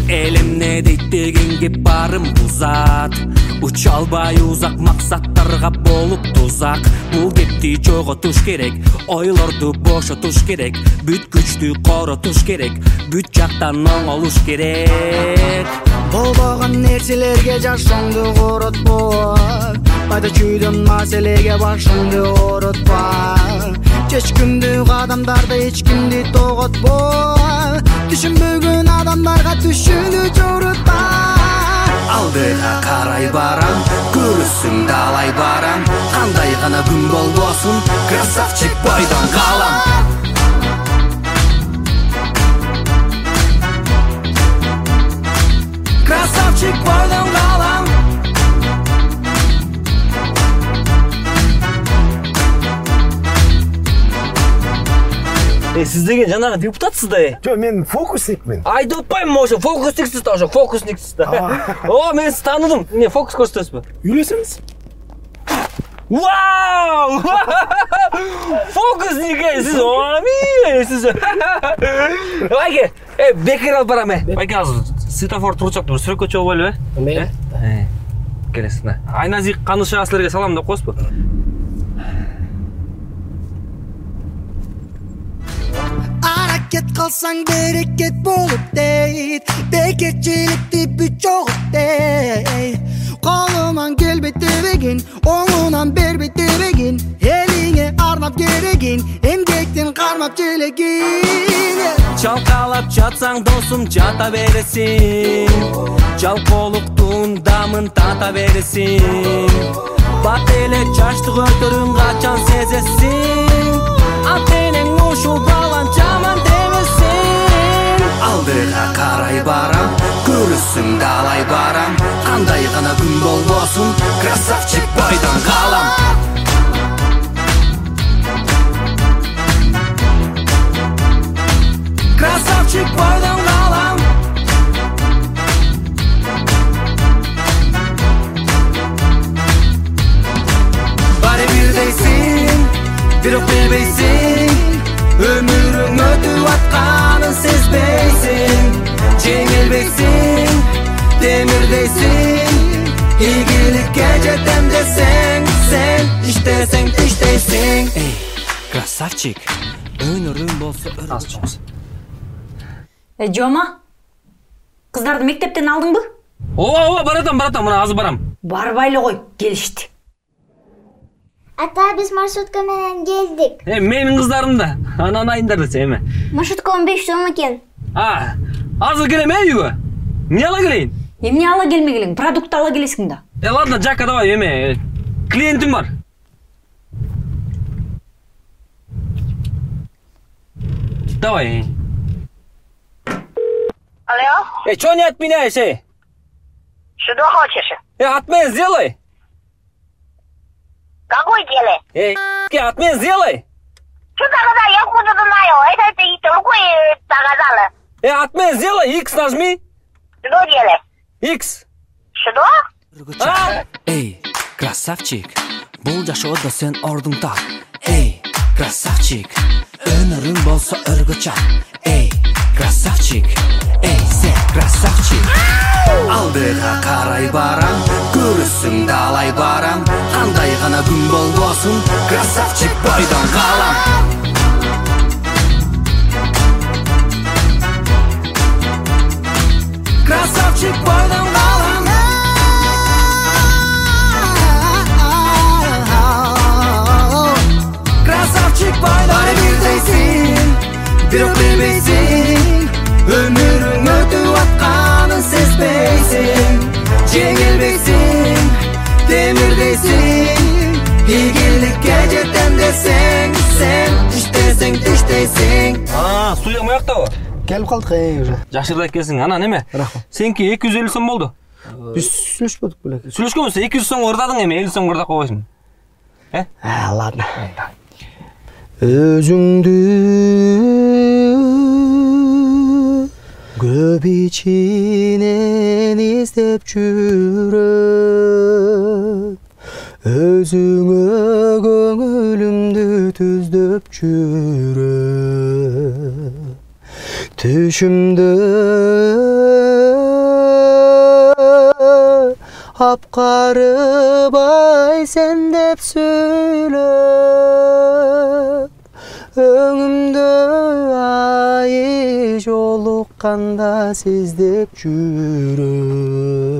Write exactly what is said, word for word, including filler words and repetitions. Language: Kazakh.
Elim ne deyt degenge barım uzat. Uça alбай uzak maksatlarga bolup tuzak. Bu gepti jogotuş gerek, oylordu boşotuş gerek. Büt güçtü korotuş gerek, büt jaktan oңолуш gerek. Болбогон нерселерге жашооңду коротпо. Пайда чүйдөн маселеге башыңды оротпа. Чечкүндүк адамдарды эч кимди тоготпо. Түшүнбөгөн адамдарга түшүнүү жорутпа. Алдыга карай барам, көрүсүң далай барам. Кандай гана күн болбосун, красавчик бойдон калам. Красавчик бойдон калам. Э, сиз деген жанагы депутатсыз да? Жо, мен фокусникмин. Айда отпайм, ошо фокусниксиз да, ошо фокусниксиз да. О, мен сизди тааныдым. Эмне фокус көрсөтөсүзбү? Үйлөсөңүз. Вау! Фокусник, сиз ами, сиз. Байке, э, бекер алып барам, э. Байке азыр светофор турчаптыр, сүрөккө чыгып ойлойбу, э? Э. Келесиң да. Айназик каныша силерге салам деп коесузбу? Аракет кылсаң берекет болуп дейт. Бекетчиликти бүт жогут дейт. Колуман келбейт дебегин, оңунан бербейт дебегин. Элиңе арнап керегин, эмгектин кармап желегин. Чалкалап жатсаң досум жата бересиң. Жалкоолуктун дамын тата бересиң. Бат эле жаштык өтөрүн качан сезесиң. Атенең ушул балан жаман демесин. Алдыга карай барам, көрүсүң далай барам. Кандай гана күн болбосун, красавчик бойдон калам. Красавчик бойдон калам. Баары бирдейсиң, бирок билбейсиң. Өмүрүң өтүп атканын сезбейсиң. Жеңилбейсиң, темирдейсиң. Ийгиликке жетем десең, сен иштесең иштейсиң. Эй, красавчик, өнөрүң болсо өрүн. Э, Жома, кыздарды мектептен алдыңбы? Ооба, ооба, баратам, баратам, мына азыр барам. Барбай эле кой, келишти. Ата, биз маршрутка менен келдик. Э, менин кыздарым да. Анан айындар десе эме. Маршруткам беш сом экен. А, азыр келем э үйгө. Эмне ала келейин? Эмне ала келмегилиң? Продукт ала келесиң да. Э, ладно, жака давай эме. Клиентим бар. Давай. Алло? Э, чё не отменяешь, Что хочешь? Э, отмен сделай. Какой делай? Э, отмен сделай. Что тогда? Я куда знаю? Это ты трубку заказала. Э, отмен сделай, X нажми. Что делай? X. Что? А? Эй, красавчик, бул жашоодо сен ордуң так. Эй, красавчик, өнөрүң болсо өргө чак. Эй, красавчик, эй, сен красавчик. Алдыга карай барам, көрүсүң далай барам. Кандай гана күн болбосун, красавчик бойдон калам. Красавчик бойдон калам. Красавчик бойдон бирдейсиң, бирок билбейсиң. Өмүрүң өтүп атканын сезбейсиң. Жеңилбейсиң, темирдейсиң. Ийгиликке жетем десең, сен иштесең иштейсиң. А, студия мояктабы? Келип калдык э уже. Жакшырда экенсиң. Анан эме? Рахмат. Сеники эки жүз элүү сом болду. Биз сүйлөшпөдүк беле. Сүйлөшкөнбүз, эки жүз сом ырдадың эме, элүү сом ырдап койбойсуң. Э? А, ладно. Өзүңдү көп ичинен издеп жүрөм. Өзүңө көңүлүмдү түздөп жүрөм. Түшүмдө Апқарыбай сен деп сөйлеп Өңімді айы жолыққанда сездеп жүріп